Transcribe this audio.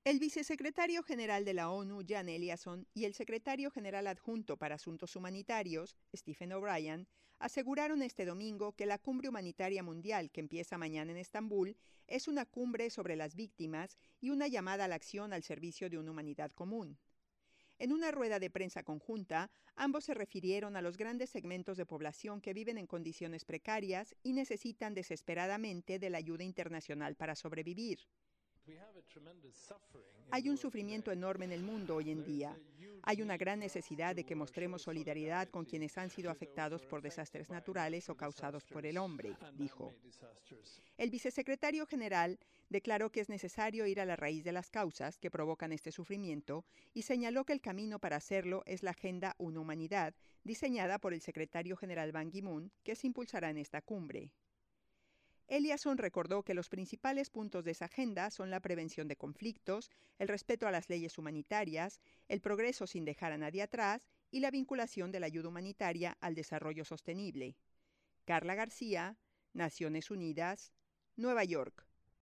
El vicesecretario general de la ONU, Jan Eliasson, y el secretario general adjunto para Asuntos Humanitarios, Stephen O'Brien, aseguraron este domingo que la Cumbre Humanitaria Mundial, que empieza mañana en Estambul, es una cumbre sobre las víctimas y una llamada a la acción al servicio de una humanidad común. En una rueda de prensa conjunta, ambos se refirieron a los grandes segmentos de población que viven en condiciones precarias y necesitan desesperadamente de la ayuda internacional para sobrevivir. Hay un sufrimiento enorme en el mundo hoy en día. Hay una gran necesidad de que mostremos solidaridad con quienes han sido afectados por desastres naturales o causados por el hombre, dijo. El vicesecretario general declaró que es necesario ir a la raíz de las causas que provocan este sufrimiento y señaló que el camino para hacerlo es la Agenda Una Humanidad, diseñada por el secretario general Ban Ki-moon, que se impulsará en esta cumbre. Eliasson recordó que los principales puntos de esa agenda son la prevención de conflictos, el respeto a las leyes humanitarias, el progreso sin dejar a nadie atrás y la vinculación de la ayuda humanitaria al desarrollo sostenible. Carla García, Naciones Unidas, Nueva York.